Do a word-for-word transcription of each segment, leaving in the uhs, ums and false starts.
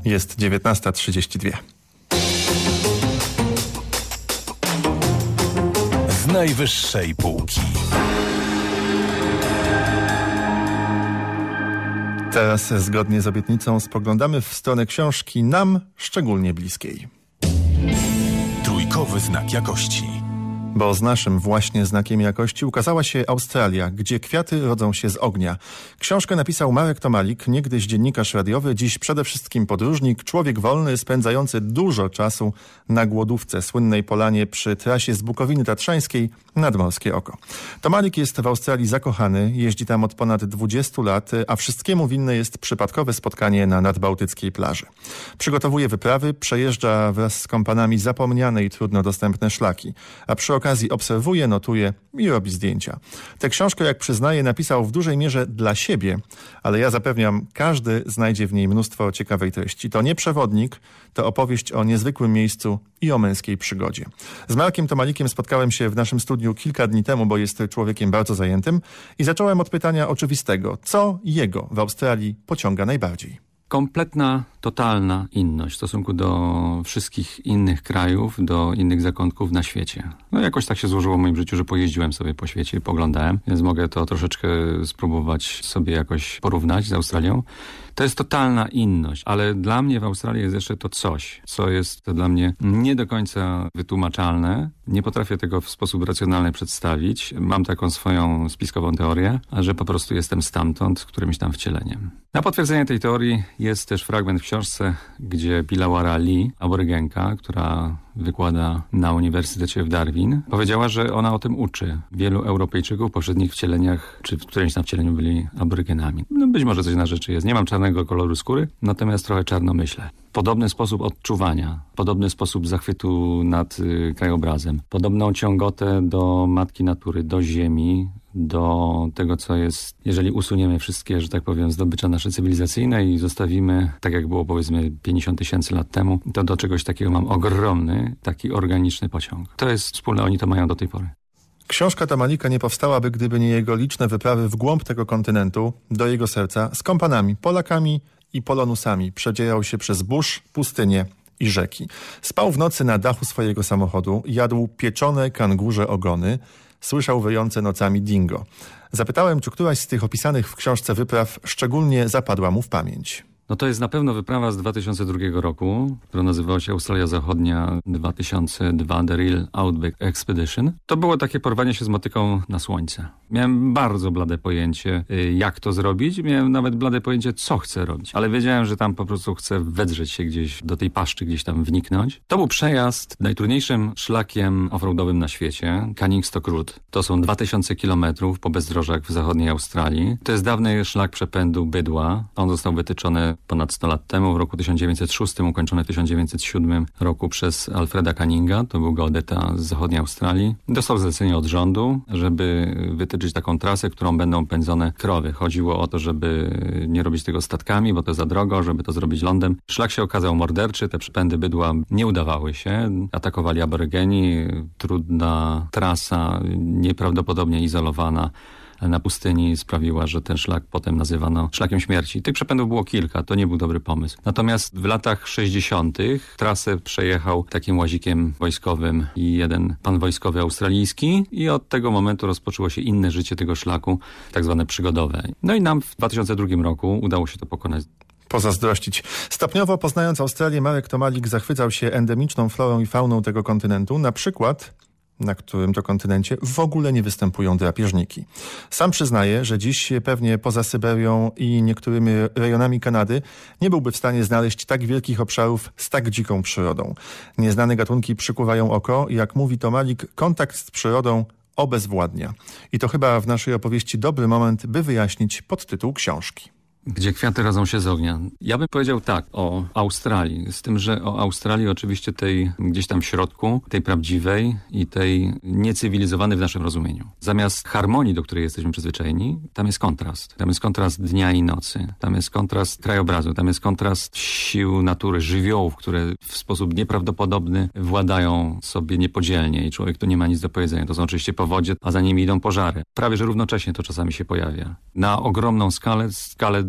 Jest dziewiętnasta trzydzieści dwa. Z najwyższej półki. Teraz zgodnie z obietnicą spoglądamy w stronę książki nam szczególnie bliskiej. Trójkowy znak jakości. Bo z naszym właśnie znakiem jakości ukazała się Australia, gdzie kwiaty rodzą się z ognia. Książkę napisał Marek Tomalik, niegdyś dziennikarz radiowy, dziś przede wszystkim podróżnik, człowiek wolny spędzający dużo czasu na głodówce, słynnej polanie przy trasie z Bukowiny Tatrzańskiej nad Morskie Oko. Tomalik jest w Australii zakochany, jeździ tam od ponad dwudziestu lat, a wszystkiemu winne jest przypadkowe spotkanie na nadbałtyckiej plaży. Przygotowuje wyprawy, przejeżdża wraz z kompanami zapomniane i trudno dostępne szlaki, a przy okazji obserwuje, notuje i robi zdjęcia. Tę książkę, jak przyznaje, napisał w dużej mierze dla siebie, ale ja zapewniam, każdy znajdzie w niej mnóstwo ciekawej treści. To nie przewodnik, to opowieść o niezwykłym miejscu i o męskiej przygodzie. Z Markiem Tomalikiem spotkałem się w naszym studiu kilka dni temu, bo jest człowiekiem bardzo zajętym i zacząłem od pytania oczywistego. Co jego w Australii pociąga najbardziej? Kompletna, totalna inność w stosunku do wszystkich innych krajów, do innych zakątków na świecie. No jakoś tak się złożyło w moim życiu, że pojeździłem sobie po świecie i poglądałem, więc mogę to troszeczkę spróbować sobie jakoś porównać z Australią. To jest totalna inność, ale dla mnie w Australii jest jeszcze to coś, co jest dla mnie nie do końca wytłumaczalne. Nie potrafię tego w sposób racjonalny przedstawić. Mam taką swoją spiskową teorię, że po prostu jestem stamtąd, którymś tam wcieleniem. Na potwierdzenie tej teorii jest też fragment w książce, gdzie Pilawara Lee, aborygenka, która wykłada na Uniwersytecie w Darwin, powiedziała, że ona o tym uczy. Wielu Europejczyków w poprzednich wcieleniach, czy w którymś tam wcieleniu byli aborygenami. No być może coś na rzeczy jest. Nie mam czarnego koloru skóry, natomiast trochę czarno myślę. Podobny sposób odczuwania, podobny sposób zachwytu nad y, krajobrazem, podobną ciągotę do matki natury, do ziemi, do tego, co jest, jeżeli usuniemy wszystkie, że tak powiem, zdobycze nasze cywilizacyjne i zostawimy, tak jak było powiedzmy pięćdziesiąt tysięcy lat temu, to do czegoś takiego mam ogromny, taki organiczny pociąg. To jest wspólne, oni to mają do tej pory. Książka Tomalika nie powstałaby, gdyby nie jego liczne wyprawy w głąb tego kontynentu, do jego serca, z kompanami, Polakami i Polonusami. Przedzierał się przez burz, pustynie i rzeki. Spał w nocy na dachu swojego samochodu, jadł pieczone kangurze ogony, słyszał wyjące nocami dingo. Zapytałem, czy któraś z tych opisanych w książce wypraw szczególnie zapadła mu w pamięć. No to jest na pewno wyprawa z dwa tysiące drugiego roku, która nazywała się Australia Zachodnia dwa tysiące dwa The Real Outback Expedition. To było takie porwanie się z motyką na słońce. Miałem bardzo blade pojęcie, jak to zrobić. Miałem nawet blade pojęcie, co chcę robić. Ale wiedziałem, że tam po prostu chcę wedrzeć się gdzieś, do tej paszczy gdzieś tam wniknąć. To był przejazd najtrudniejszym szlakiem offroadowym na świecie, Canning Stock Route. To są dwa tysiące kilometrów po bezdrożach w zachodniej Australii. To jest dawny szlak przepędu bydła. On został wytyczony ponad sto lat temu, w roku tysiąc dziewięćset szóstym, ukończony w tysiąc dziewięćset siódmym roku przez Alfreda Canninga, to był geodeta z zachodniej Australii. Dostał zlecenie od rządu, żeby wytyczyć taką trasę, którą będą pędzone krowy. Chodziło o to, żeby nie robić tego statkami, bo to za drogo, żeby to zrobić lądem. Szlak się okazał morderczy, te przepędy bydła nie udawały się. Atakowali aborygeni, trudna trasa, nieprawdopodobnie izolowana na pustyni sprawiła, że ten szlak potem nazywano szlakiem śmierci. Tych przepędów było kilka, to nie był dobry pomysł. Natomiast w latach sześćdziesiątych trasę przejechał takim łazikiem wojskowym i jeden pan wojskowy australijski i od tego momentu rozpoczęło się inne życie tego szlaku, tak zwane przygodowe. No i nam w dwa tysiące drugim roku udało się to pokonać. Pozazdrościć. Stopniowo poznając Australię, Marek Tomalik zachwycał się endemiczną florą i fauną tego kontynentu, na przykład na którym to kontynencie w ogóle nie występują drapieżniki. Sam przyznaje, że dziś pewnie poza Syberią i niektórymi rejonami Kanady nie byłby w stanie znaleźć tak wielkich obszarów z tak dziką przyrodą. Nieznane gatunki przykuwają oko i jak mówi Tomalik, kontakt z przyrodą obezwładnia. I to chyba w naszej opowieści dobry moment, by wyjaśnić podtytuł książki. Gdzie kwiaty rodzą się z ognia. Ja bym powiedział tak o Australii, z tym, że o Australii oczywiście tej gdzieś tam w środku, tej prawdziwej i tej niecywilizowanej w naszym rozumieniu. Zamiast harmonii, do której jesteśmy przyzwyczajeni, tam jest kontrast. Tam jest kontrast dnia i nocy. Tam jest kontrast krajobrazu. Tam jest kontrast sił natury, żywiołów, które w sposób nieprawdopodobny władają sobie niepodzielnie i człowiek tu nie ma nic do powiedzenia. To są oczywiście powodzie, a za nimi idą pożary. Prawie że równocześnie to czasami się pojawia. Na ogromną skalę, skalę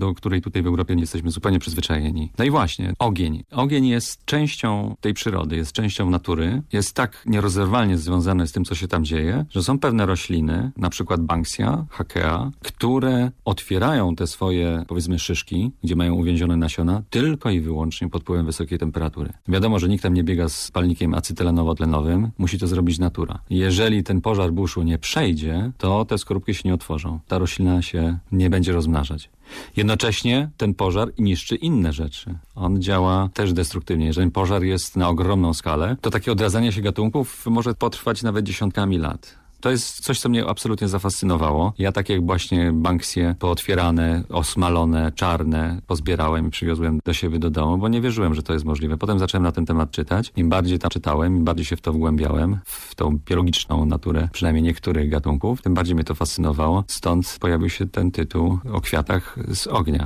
do której tutaj w Europie nie jesteśmy zupełnie przyzwyczajeni. No i właśnie, ogień. Ogień jest częścią tej przyrody, jest częścią natury, jest tak nierozerwalnie związany z tym, co się tam dzieje, że są pewne rośliny, na przykład banksia, hakea, które otwierają te swoje, powiedzmy, szyszki, gdzie mają uwięzione nasiona, tylko i wyłącznie pod wpływem wysokiej temperatury. Wiadomo, że nikt tam nie biega z palnikiem acetylenowotlenowym, musi to zrobić natura. Jeżeli ten pożar buszu nie przejdzie, to te skorupki się nie otworzą. Ta roślina się nie będzie rozmnażać. Jednocześnie ten pożar niszczy inne rzeczy. On działa też destruktywnie. Jeżeli pożar jest na ogromną skalę, to takie odradzanie się gatunków może potrwać nawet dziesiątkami lat. To jest coś, co mnie absolutnie zafascynowało. Ja takie jak właśnie banksie pootwierane, osmalone, czarne pozbierałem i przywiozłem do siebie do domu, bo nie wierzyłem, że to jest możliwe. Potem zacząłem na ten temat czytać. Im bardziej tam czytałem, im bardziej się w to wgłębiałem, w tą biologiczną naturę, przynajmniej niektórych gatunków, tym bardziej mnie to fascynowało. Stąd pojawił się ten tytuł o kwiatach z ognia.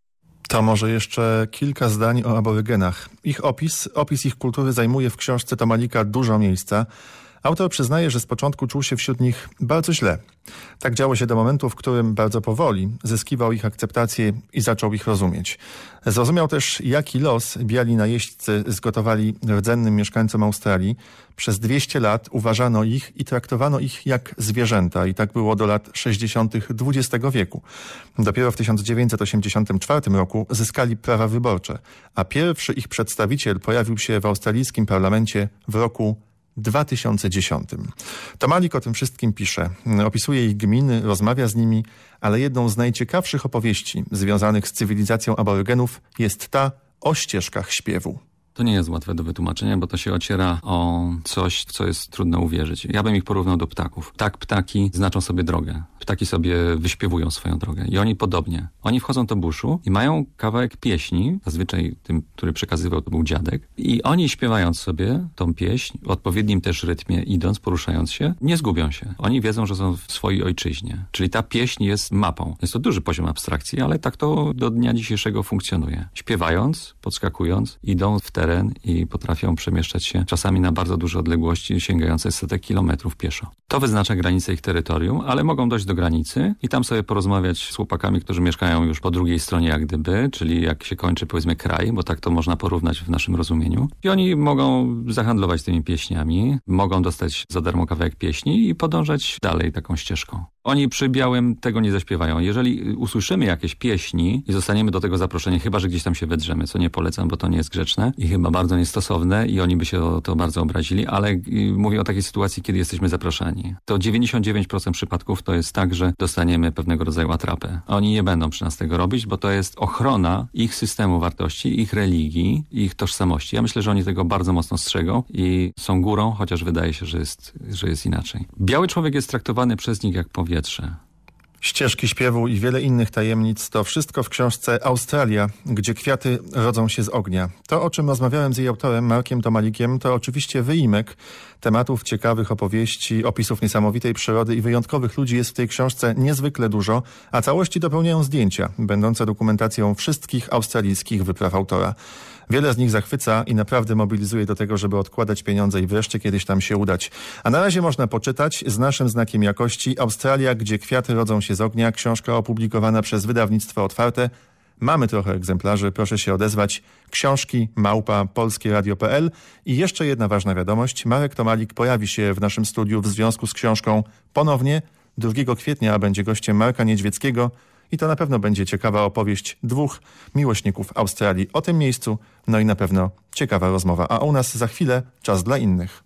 To może jeszcze kilka zdań o aborygenach. Ich opis, opis ich kultury zajmuje w książce Tomalika dużo miejsca. Autor przyznaje, że z początku czuł się wśród nich bardzo źle. Tak działo się do momentu, w którym bardzo powoli zyskiwał ich akceptację i zaczął ich rozumieć. Zrozumiał też, jaki los biali najeźdźcy zgotowali rdzennym mieszkańcom Australii. Przez dwieście lat uważano ich i traktowano ich jak zwierzęta i tak było do lat sześćdziesiątych dwudziestego wieku. Dopiero w tysiąc dziewięćset osiemdziesiątym czwartym roku zyskali prawa wyborcze, a pierwszy ich przedstawiciel pojawił się w australijskim parlamencie w roku dwa tysiące dziesiątym. Tomalik o tym wszystkim pisze. Opisuje ich gminy, rozmawia z nimi, ale jedną z najciekawszych opowieści związanych z cywilizacją aborygenów jest ta o ścieżkach śpiewu. To nie jest łatwe do wytłumaczenia, bo to się ociera o coś, w co jest trudno uwierzyć. Ja bym ich porównał do ptaków. Tak, ptaki znaczą sobie drogę. Ptaki sobie wyśpiewują swoją drogę. I oni podobnie. Oni wchodzą do buszu i mają kawałek pieśni, zazwyczaj tym, który przekazywał, to był dziadek. I oni śpiewając sobie tą pieśń, w odpowiednim też rytmie, idąc, poruszając się, nie zgubią się. Oni wiedzą, że są w swojej ojczyźnie. Czyli ta pieśń jest mapą. Jest to duży poziom abstrakcji, ale tak to do dnia dzisiejszego funkcjonuje. Śpiewając, podskakując, idą w teren i potrafią przemieszczać się czasami na bardzo duże odległości, sięgające setek kilometrów pieszo. To wyznacza granicę ich terytorium, ale mogą dojść do granicy i tam sobie porozmawiać z chłopakami, którzy mieszkają już po drugiej stronie jak gdyby, czyli jak się kończy powiedzmy kraj, bo tak to można porównać w naszym rozumieniu. I oni mogą zahandlować tymi pieśniami, mogą dostać za darmo kawałek pieśni i podążać dalej taką ścieżką. Oni przy białym tego nie zaśpiewają. Jeżeli usłyszymy jakieś pieśni i zostaniemy do tego zaproszeni, chyba że gdzieś tam się wedrzemy, co nie polecam, bo to nie jest grzeczne i chyba bardzo niestosowne i oni by się o to bardzo obrazili, ale mówię o takiej sytuacji, kiedy jesteśmy zapraszani. To dziewięćdziesiąt dziewięć procent przypadków to jest tak, że dostaniemy pewnego rodzaju atrapę. Oni nie będą przy nas tego robić, bo to jest ochrona ich systemu wartości, ich religii, ich tożsamości. Ja myślę, że oni tego bardzo mocno strzegą i są górą, chociaż wydaje się, że jest, że jest inaczej. Biały człowiek jest traktowany przez nich jak powietrze. Ścieżki śpiewu i wiele innych tajemnic to wszystko w książce Australia, gdzie kwiaty rodzą się z ognia. To, o czym rozmawiałem z jej autorem Markiem Tomalikiem, to oczywiście wyimek tematów ciekawych, opowieści, opisów niesamowitej przyrody i wyjątkowych ludzi jest w tej książce niezwykle dużo, a całości dopełniają zdjęcia, będące dokumentacją wszystkich australijskich wypraw autora. Wiele z nich zachwyca i naprawdę mobilizuje do tego, żeby odkładać pieniądze i wreszcie kiedyś tam się udać. A na razie można poczytać z naszym znakiem jakości Australia, gdzie kwiaty rodzą się z ognia. Książka opublikowana przez wydawnictwo Otwarte. Mamy trochę egzemplarzy, proszę się odezwać. Książki małpa polskieradio kropka p l. I jeszcze jedna ważna wiadomość. Marek Tomalik pojawi się w naszym studiu w związku z książką ponownie. drugiego kwietnia będzie gościem Marka Niedźwieckiego. I to na pewno będzie ciekawa opowieść dwóch miłośników Australii o tym miejscu, no i na pewno ciekawa rozmowa. A u nas za chwilę czas dla innych.